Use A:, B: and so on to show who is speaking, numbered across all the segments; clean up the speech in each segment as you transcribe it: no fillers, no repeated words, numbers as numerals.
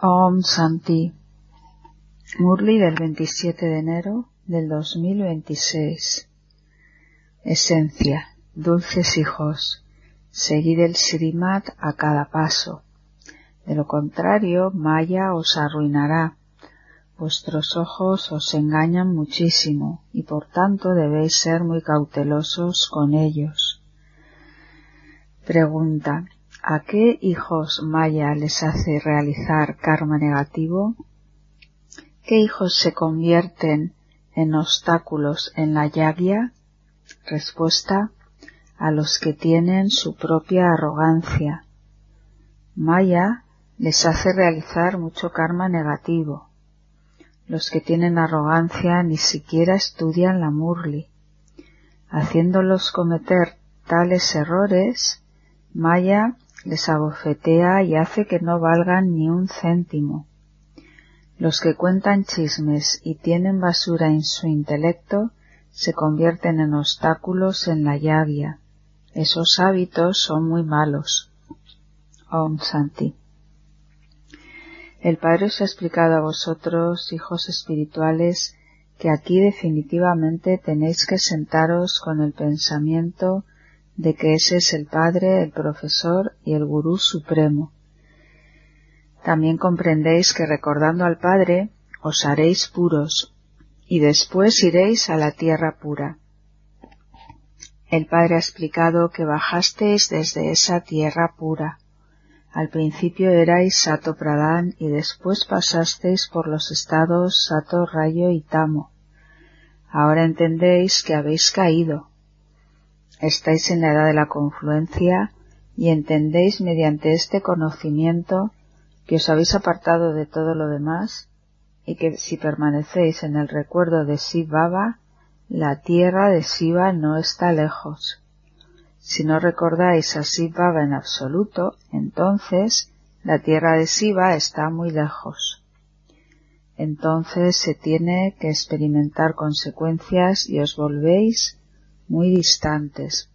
A: Om Shanti. Murli del 27 de enero del 2026. Esencia. Dulces hijos, seguid el Srimad a cada paso. De lo contrario, Maya os arruinará. Vuestros ojos os engañan muchísimo y por tanto debéis ser muy cautelosos con ellos. Pregunta: ¿a qué hijos Maya les hace realizar karma negativo? ¿Qué hijos se convierten en obstáculos en la yagya? Respuesta: a los que tienen su propia arrogancia. Maya les hace realizar mucho karma negativo. Los que tienen arrogancia ni siquiera estudian la Murli. Haciéndolos cometer tales errores, Maya les abofetea y hace que no valgan ni un céntimo. Los que cuentan chismes y tienen basura en su intelecto se convierten en obstáculos en la yagya. Esos hábitos son muy malos. Om Shanti. El Padre os ha explicado a vosotros, hijos espirituales, que aquí definitivamente tenéis que sentaros con el pensamiento de que ese es el Padre, el Profesor y el Gurú Supremo. También comprendéis que recordando al Padre os haréis puros y después iréis a la tierra pura. El Padre ha explicado que bajasteis desde esa tierra pura. Al principio erais Sato Pradhan y después pasasteis por los estados Sato, Rayo y Tamo. Ahora entendéis que habéis caído. Estáis en la edad de la confluencia y entendéis mediante este conocimiento que os habéis apartado de todo lo demás y que si permanecéis en el recuerdo de Shiv Baba, la tierra de Shiva no está lejos. Si no recordáis a Shiv Baba en absoluto, entonces la tierra de Shiva está muy lejos. Entonces se tiene que experimentar consecuencias y os volvéis muy distantes.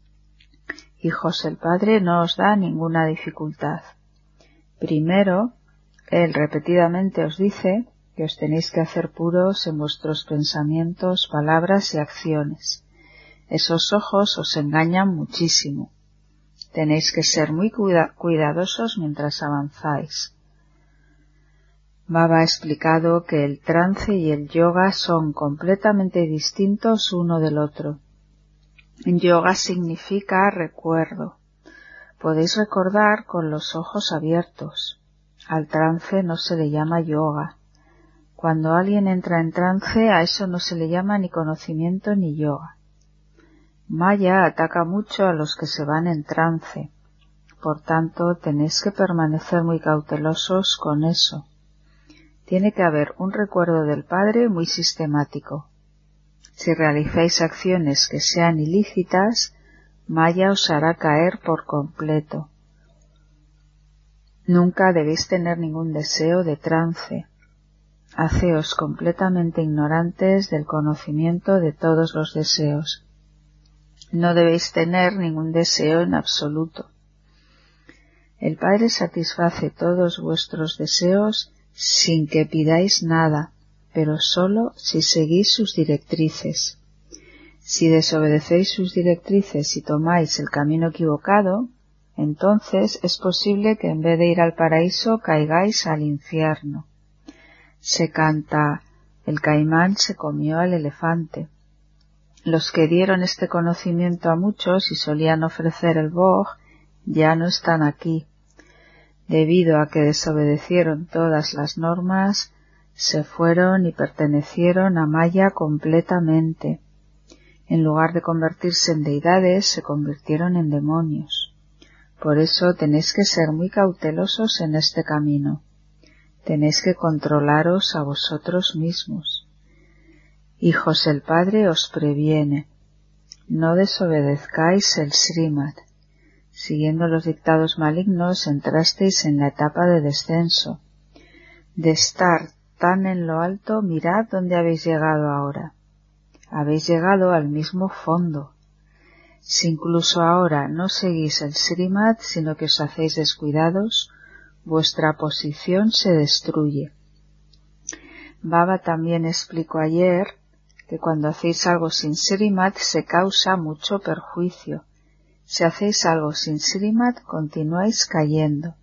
A: Hijos, el Padre no os da ninguna dificultad. Primero, Él repetidamente os dice que os tenéis que hacer puros en vuestros pensamientos, palabras y acciones. Esos ojos os engañan muchísimo. Tenéis que ser muy cuidadosos mientras avanzáis. Baba ha explicado que el trance y el yoga son completamente distintos uno del otro. Yoga significa recuerdo. Podéis recordar con los ojos abiertos. Al trance no se le llama yoga. Cuando alguien entra en trance, a eso no se le llama ni conocimiento ni yoga. Maya ataca mucho a los que se van en trance. Por tanto, tenéis que permanecer muy cautelosos con eso. Tiene que haber un recuerdo del Padre muy sistemático. Si realizáis acciones que sean ilícitas, Maya os hará caer por completo. Nunca debéis tener ningún deseo de trance. Haceos completamente ignorantes del conocimiento de todos los deseos. No debéis tener ningún deseo en absoluto. El Padre satisface todos vuestros deseos sin que pidáis nada, pero solo si seguís sus directrices. Si desobedecéis sus directrices y tomáis el camino equivocado, entonces es posible que en vez de ir al paraíso caigáis al infierno. Se canta: el caimán se comió al elefante. Los que dieron este conocimiento a muchos y solían ofrecer el bhog ya no están aquí. Debido a que desobedecieron todas las normas, se fueron y pertenecieron a Maya completamente. En lugar de convertirse en deidades, se convirtieron en demonios. Por eso tenéis que ser muy cautelosos en este camino. Tenéis que controlaros a vosotros mismos. Hijos, el Padre os previene. No desobedezcáis el Srimad. Siguiendo los dictados malignos entrasteis en la etapa de descenso. De estar tan en lo alto, mirad dónde habéis llegado ahora. Habéis llegado al mismo fondo. Si incluso ahora no seguís el Srimad, sino que os hacéis descuidados, vuestra posición se destruye. Baba también explicó ayer que cuando hacéis algo sin Srimad se causa mucho perjuicio. Si hacéis algo sin Srimad, continuáis cayendo.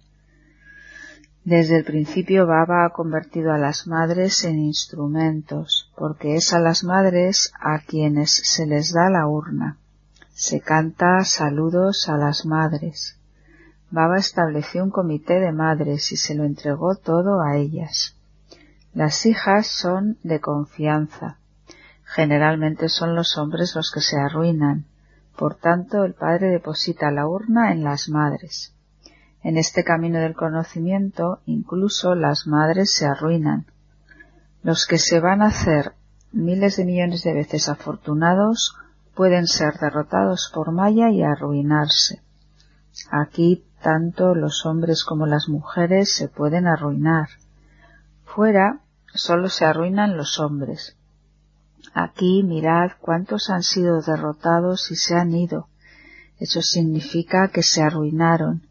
A: Desde el principio Baba ha convertido a las madres en instrumentos, porque es a las madres a quienes se les da la urna. Se canta saludos a las madres. Baba estableció un comité de madres y se lo entregó todo a ellas. Las hijas son de confianza. Generalmente son los hombres los que se arruinan. Por tanto, el padre deposita la urna en las madres. En este camino del conocimiento, incluso las madres se arruinan. Los que se van a hacer miles de millones de veces afortunados pueden ser derrotados por Maya y arruinarse. Aquí, tanto los hombres como las mujeres se pueden arruinar. Fuera, solo se arruinan los hombres. Aquí, mirad cuántos han sido derrotados y se han ido. Eso significa que se arruinaron.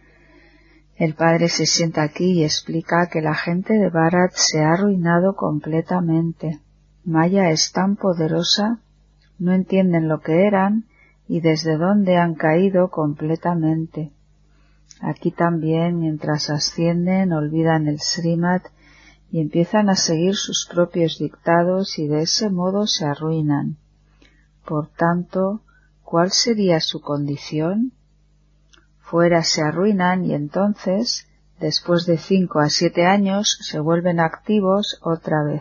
A: El padre se sienta aquí y explica que la gente de Bharat se ha arruinado completamente. Maya es tan poderosa, no entienden lo que eran y desde dónde han caído completamente. Aquí también, mientras ascienden, olvidan el Srimad y empiezan a seguir sus propios dictados y de ese modo se arruinan. Por tanto, ¿cuál sería su condición? Fuera se arruinan y entonces, después de 5 a 7 años, se vuelven activos otra vez.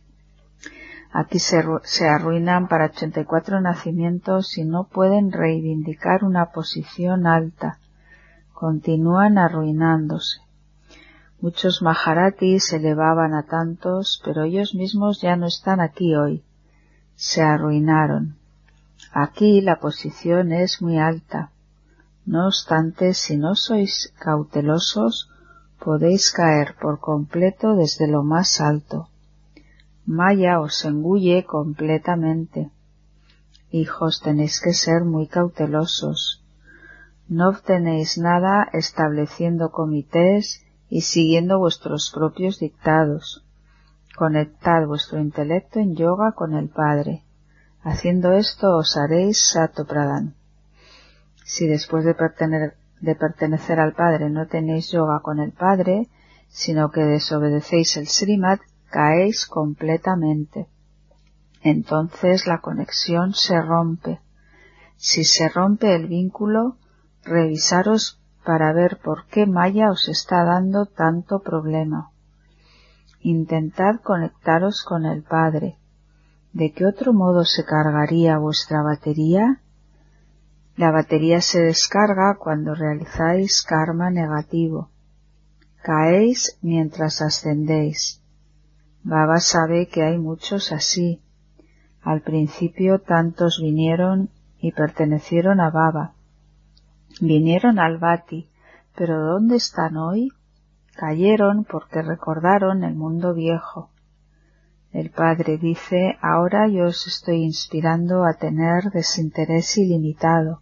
A: Aquí se arruinan para 84 nacimientos y no pueden reivindicar una posición alta. Continúan arruinándose. Muchos Maharatis elevaban a tantos, pero ellos mismos ya no están aquí hoy. Se arruinaron. Aquí la posición es muy alta. No obstante, si no sois cautelosos, podéis caer por completo desde lo más alto. Maya os engulle completamente. Hijos, tenéis que ser muy cautelosos. No obtenéis nada estableciendo comités y siguiendo vuestros propios dictados. Conectad vuestro intelecto en yoga con el Padre. Haciendo esto os haréis Satopradhan. Si después de pertenecer al Padre no tenéis yoga con el Padre, sino que desobedecéis el Srimad, caéis completamente. Entonces la conexión se rompe. Si se rompe el vínculo, revisaros para ver por qué Maya os está dando tanto problema. Intentad conectaros con el Padre. ¿De qué otro modo se cargaría vuestra batería? La batería se descarga cuando realizáis karma negativo. Caéis mientras ascendéis. Baba sabe que hay muchos así. Al principio tantos vinieron y pertenecieron a Baba. Vinieron al Bhati, pero ¿dónde están hoy? Cayeron porque recordaron el mundo viejo. El Padre dice, ahora yo os estoy inspirando a tener desinterés ilimitado.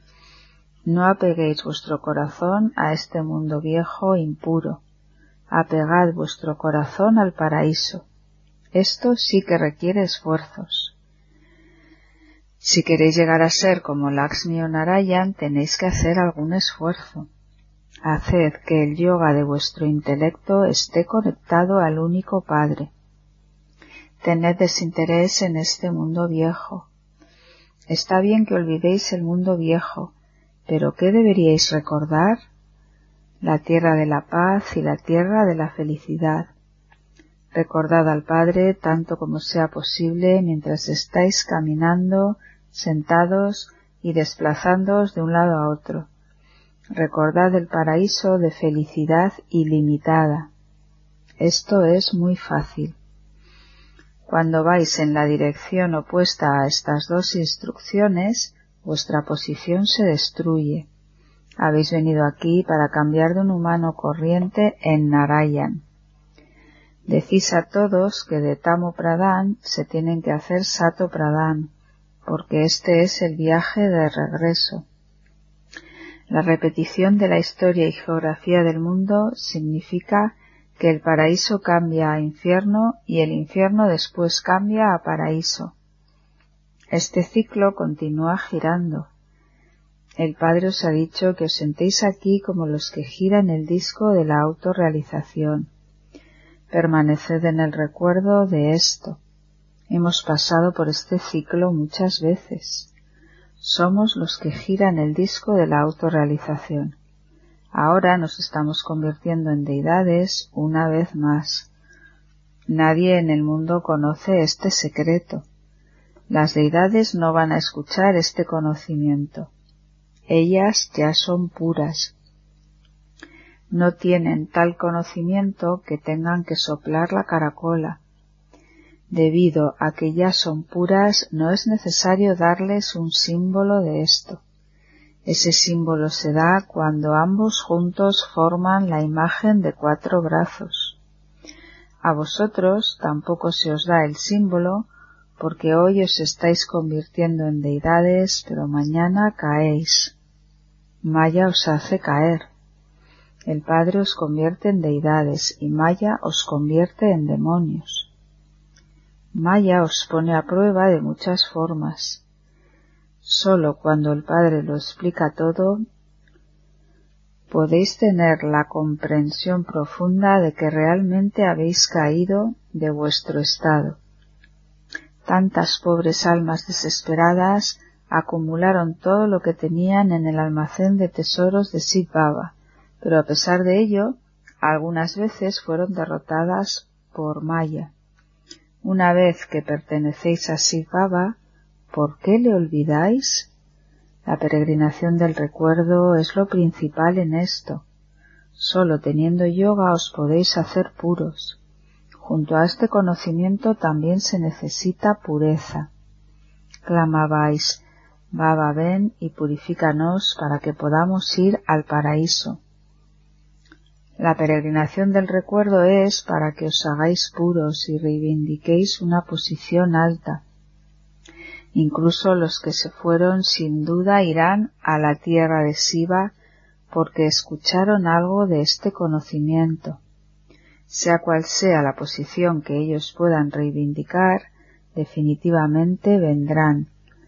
A: No apeguéis vuestro corazón a este mundo viejo impuro. Apegad vuestro corazón al paraíso. Esto sí que requiere esfuerzos. Si queréis llegar a ser como Lakshmi o Narayan, tenéis que hacer algún esfuerzo. Haced que el yoga de vuestro intelecto esté conectado al único Padre. Tened desinterés en este mundo viejo. Está bien que olvidéis el mundo viejo, pero ¿qué deberíais recordar? La tierra de la paz y la tierra de la felicidad. Recordad al Padre tanto como sea posible mientras estáis caminando, sentados y desplazándoos de un lado a otro. Recordad el paraíso de felicidad ilimitada. Esto es muy fácil. Cuando vais en la dirección opuesta a estas dos instrucciones, vuestra posición se destruye. Habéis venido aquí para cambiar de un humano corriente en Narayan. Decís a todos que de Tamo Pradhan se tienen que hacer Sato Pradhan, porque este es el viaje de regreso. La repetición de la historia y geografía del mundo significa que el paraíso cambia a infierno y el infierno después cambia a paraíso. Este ciclo continúa girando. El Padre os ha dicho que os sentéis aquí como los que giran el disco de la autorrealización. Permaneced en el recuerdo de esto. Hemos pasado por este ciclo muchas veces. Somos los que giran el disco de la autorrealización. Ahora nos estamos convirtiendo en deidades una vez más. Nadie en el mundo conoce este secreto. Las deidades no van a escuchar este conocimiento. Ellas ya son puras. No tienen tal conocimiento que tengan que soplar la caracola. Debido a que ya son puras, no es necesario darles un símbolo de esto. Ese símbolo se da cuando ambos juntos forman la imagen de 4 brazos. A vosotros tampoco se os da el símbolo, porque hoy os estáis convirtiendo en deidades, pero mañana caéis. Maya os hace caer. El Padre os convierte en deidades y Maya os convierte en demonios. Maya os pone a prueba de muchas formas. Solo cuando el Padre lo explica todo, podéis tener la comprensión profunda de que realmente habéis caído de vuestro estado. Tantas pobres almas desesperadas acumularon todo lo que tenían en el almacén de tesoros de Shiv Baba, pero a pesar de ello, algunas veces fueron derrotadas por Maya. Una vez que pertenecéis a Shiv Baba, ¿por qué le olvidáis? La peregrinación del recuerdo es lo principal en esto. Solo teniendo yoga os podéis hacer puros. Junto a este conocimiento también se necesita pureza. Clamabais, Baba, ven y purifícanos para que podamos ir al paraíso. La peregrinación del recuerdo es para que os hagáis puros y reivindiquéis una posición alta. Incluso los que se fueron sin duda irán a la tierra de Shiva porque escucharon algo de este conocimiento. Sea cual sea la posición que ellos puedan reivindicar, definitivamente vendrán.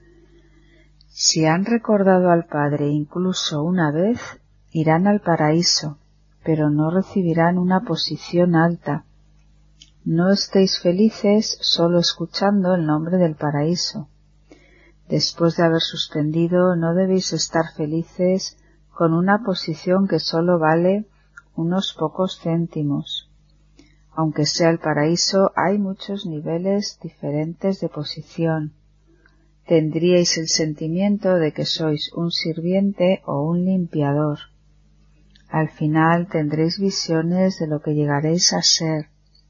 A: Si han recordado al Padre incluso una vez, irán al paraíso, pero no recibirán una posición alta. No estéis felices solo escuchando el nombre del paraíso. Después de haber suspendido, no debéis estar felices con una posición que solo vale unos pocos céntimos. Aunque sea el paraíso, hay muchos niveles diferentes de posición. Tendríais el sentimiento de que sois un sirviente o un limpiador. Al final tendréis visiones de lo que llegaréis a ser.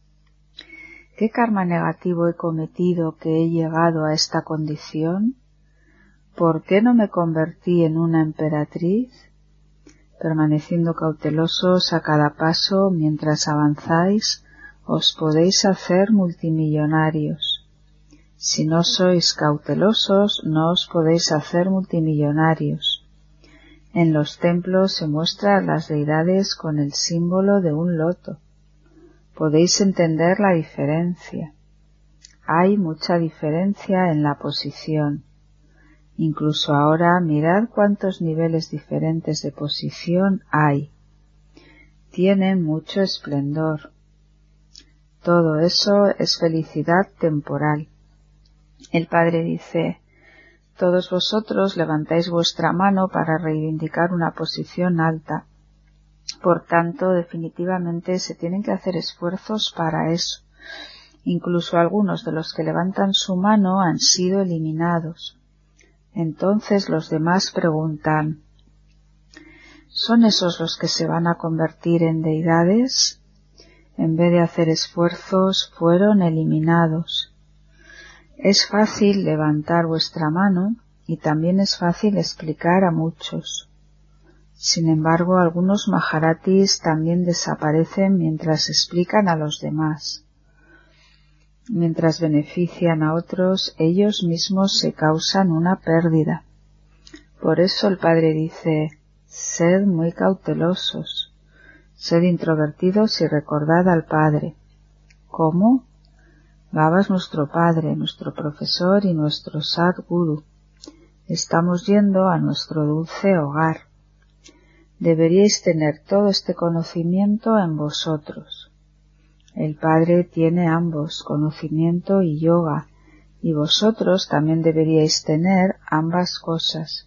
A: ¿Qué karma negativo he cometido que he llegado a esta condición? ¿Por qué no me convertí en una emperatriz? Permaneciendo cautelosos a cada paso mientras avanzáis, os podéis hacer multimillonarios. Si no sois cautelosos, no os podéis hacer multimillonarios. En los templos se muestran las deidades con el símbolo de un loto. Podéis entender la diferencia. Hay mucha diferencia en la posición. Incluso ahora mirad cuántos niveles diferentes de posición hay. Tienen mucho esplendor. Todo eso es felicidad temporal. El Padre dice, todos vosotros levantáis vuestra mano para reivindicar una posición alta. Por tanto, definitivamente se tienen que hacer esfuerzos para eso. Incluso algunos de los que levantan su mano han sido eliminados. Entonces los demás preguntan, ¿son esos los que se van a convertir en deidades? En vez de hacer esfuerzos, fueron eliminados. Es fácil levantar vuestra mano y también es fácil explicar a muchos. Sin embargo, algunos maharatis también desaparecen mientras explican a los demás. Mientras benefician a otros, ellos mismos se causan una pérdida. Por eso el Padre dice, Sed muy cautelosos, sed introvertidos y recordad al Padre. ¿Cómo? Baba es nuestro Padre, nuestro profesor y nuestro Sadguru. Estamos yendo a nuestro dulce hogar. Deberíais tener todo este conocimiento en vosotros. El Padre tiene ambos, conocimiento y yoga, y vosotros también deberíais tener ambas cosas.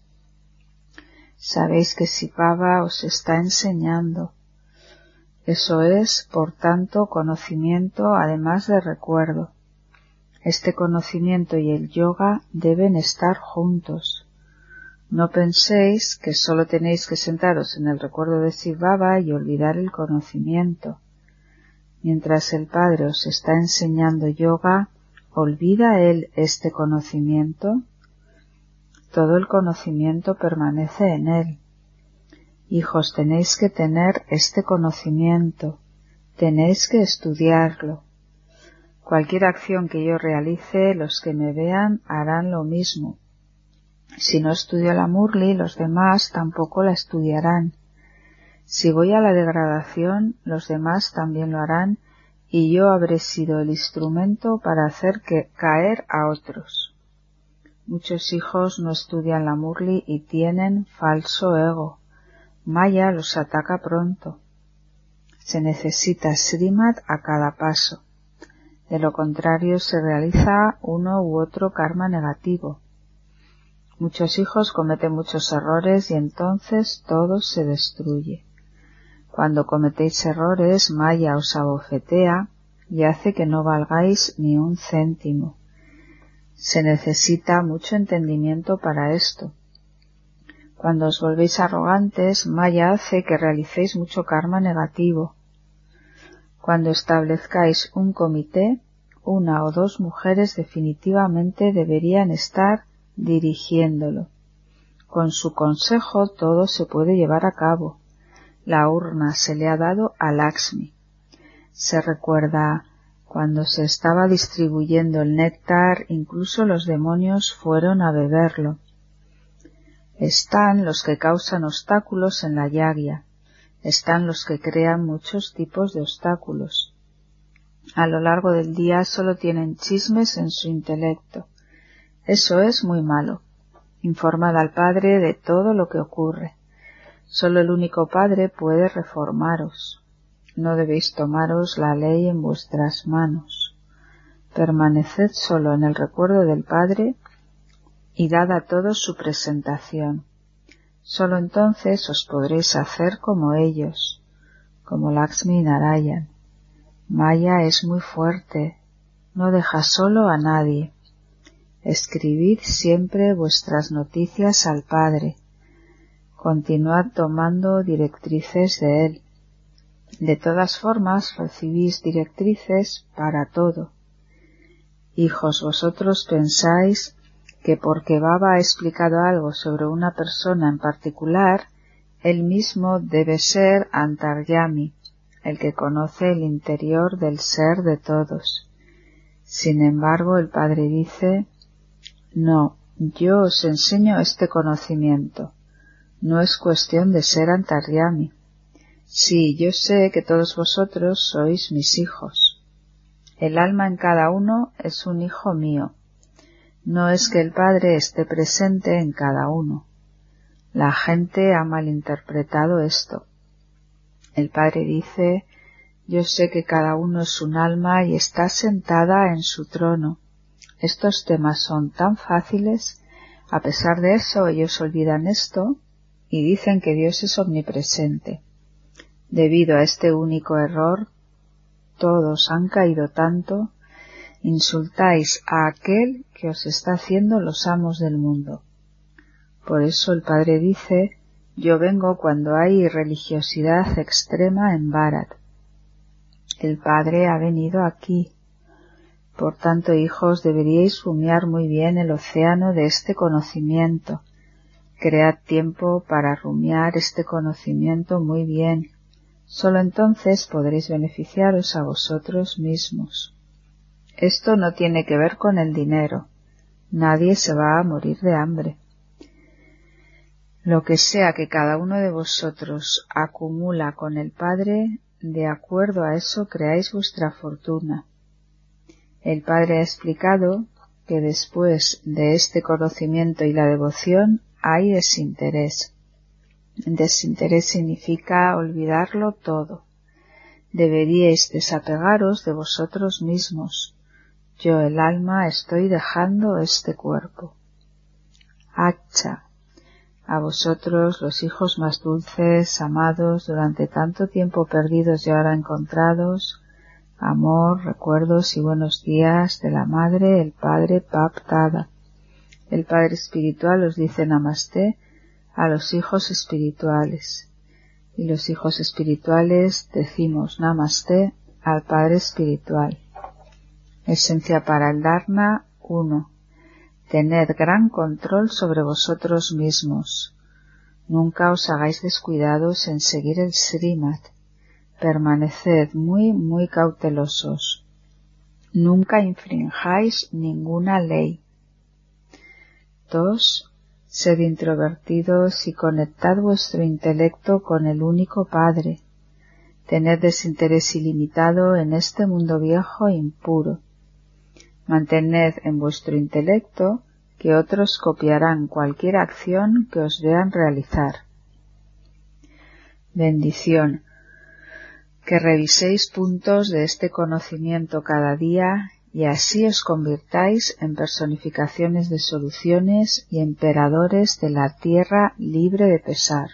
A: Sabéis que si Baba os está enseñando. Eso es, por tanto, conocimiento además de recuerdo. Este conocimiento y el yoga deben estar juntos. No penséis que solo tenéis que sentaros en el recuerdo de Shiv Baba y olvidar el conocimiento. Mientras el Padre os está enseñando yoga, ¿olvida Él este conocimiento? Todo el conocimiento permanece en Él. Hijos, tenéis que tener este conocimiento, tenéis que estudiarlo. Cualquier acción que yo realice, los que me vean harán lo mismo. Si no estudio la Murli, los demás tampoco la estudiarán. Si voy a la degradación, los demás también lo harán, y yo habré sido el instrumento para hacer caer a otros. Muchos hijos no estudian la Murli y tienen falso ego. Maya los ataca pronto. Se necesita Srimad a cada paso. De lo contrario se realiza uno u otro karma negativo. Muchos hijos cometen muchos errores y entonces todo se destruye. Cuando cometéis errores, Maya os abofetea y hace que no valgáis ni un céntimo. Se necesita mucho entendimiento para esto. Cuando os volvéis arrogantes, Maya hace que realicéis mucho karma negativo. Cuando establezcáis un comité, una o dos mujeres definitivamente deberían estar dirigiéndolo. Con su consejo todo se puede llevar a cabo. La urna se le ha dado a Lakshmi. Se recuerda, cuando se estaba distribuyendo el néctar, incluso los demonios fueron a beberlo. Están los que causan obstáculos en la yagya. Están los que crean muchos tipos de obstáculos. A lo largo del día solo tienen chismes en su intelecto. Eso es muy malo. Informad al Padre de todo lo que ocurre. Solo el único Padre puede reformaros. No debéis tomaros la ley en vuestras manos. Permaneced solo en el recuerdo del Padre y dad a todos su presentación. Solo entonces os podréis hacer como ellos, como Lakshmi Narayan. Maya es muy fuerte, no deja solo a nadie. Escribid siempre vuestras noticias al Padre. Continuad tomando directrices de Él. De todas formas recibís directrices para todo. Hijos, vosotros pensáis que porque Baba ha explicado algo sobre una persona en particular, él mismo debe ser Antaryami, el que conoce el interior del ser de todos. Sin embargo, el Padre dice, no, yo os enseño este conocimiento. No es cuestión de ser Antaryami. Sí, yo sé que todos vosotros sois mis hijos. El alma en cada uno es un hijo mío. No es que el Padre esté presente en cada uno. La gente ha malinterpretado esto. El Padre dice, yo sé que cada uno es un alma y está sentada en su trono. Estos temas son tan fáciles, a pesar de eso ellos olvidan esto y dicen que Dios es omnipresente. Debido a este único error, todos han caído tanto, insultáis a aquel que os está haciendo los amos del mundo. Por eso el Padre dice, yo vengo cuando hay religiosidad extrema en Bharat. El Padre ha venido aquí. Por tanto, hijos, deberíais rumiar muy bien el océano de este conocimiento. Cread tiempo para rumiar este conocimiento muy bien. Solo entonces podréis beneficiaros a vosotros mismos. Esto no tiene que ver con el dinero. Nadie se va a morir de hambre. Lo que sea que cada uno de vosotros acumula con el Padre, de acuerdo a eso creáis vuestra fortuna. El Padre ha explicado que después de este conocimiento y la devoción hay desinterés. Desinterés significa olvidarlo todo. Deberíais desapegaros de vosotros mismos. Yo, el alma, estoy dejando este cuerpo. Hacha. A vosotros, los hijos más dulces, amados, durante tanto tiempo perdidos y ahora encontrados, amor, recuerdos y buenos días de la Madre, el Padre, Bap-Dada. El Padre Espiritual os dice Namasté a los hijos espirituales, y los hijos espirituales decimos Namasté al Padre Espiritual. Esencia para el Dharma 1. Tened gran control sobre vosotros mismos. Nunca os hagáis descuidados en seguir el Srimad. Permaneced muy cautelosos. Nunca infrinjáis ninguna ley. 2. Sed introvertidos y conectad vuestro intelecto con el único Padre. Tened desinterés ilimitado en este mundo viejo e impuro. Mantened en vuestro intelecto que otros copiarán cualquier acción que os vean realizar. Bendición. Que reviséis puntos de este conocimiento cada día y así os convirtáis en personificaciones de soluciones y emperadores de la tierra libre de pesar.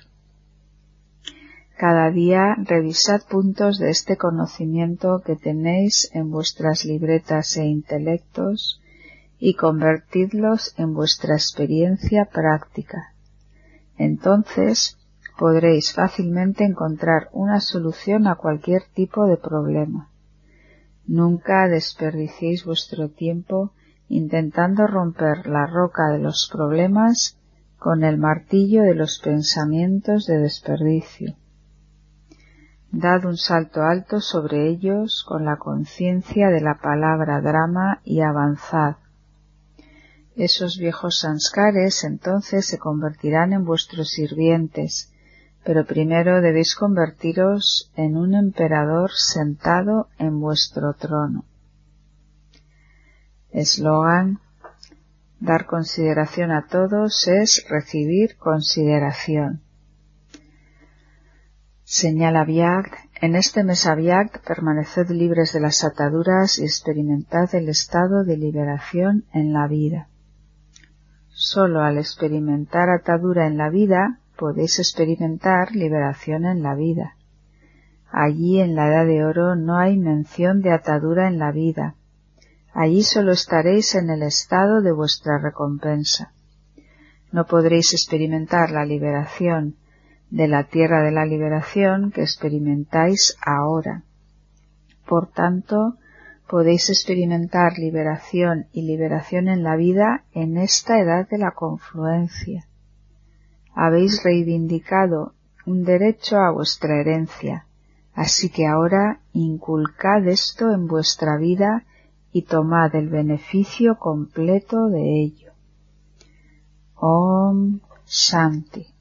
A: Cada día revisad puntos de este conocimiento que tenéis en vuestras libretas e intelectos y convertidlos en vuestra experiencia práctica. Entonces podréis fácilmente encontrar una solución a cualquier tipo de problema. Nunca desperdiciéis vuestro tiempo intentando romper la roca de los problemas con el martillo de los pensamientos de desperdicio. Dad un salto alto sobre ellos con la conciencia de la palabra Dharma y avanzad. Esos viejos sanskares entonces se convertirán en vuestros sirvientes, pero primero debéis convertiros en un emperador sentado en vuestro trono. Eslogan: dar consideración a todos es recibir consideración. Señala Vyagt: en este mes Vyagt permaneced libres de las ataduras y experimentad el estado de liberación en la vida. Solo al experimentar atadura en la vida podéis experimentar liberación en la vida. Allí en la Edad de Oro no hay mención de atadura en la vida. Allí solo estaréis en el estado de vuestra recompensa. No podréis experimentar la liberación de la tierra de la liberación que experimentáis ahora. Por tanto, podéis experimentar liberación y liberación en la vida en esta edad de la confluencia. Habéis reivindicado un derecho a vuestra herencia, así que ahora inculcad esto en vuestra vida y tomad el beneficio completo de ello. Om Shanti.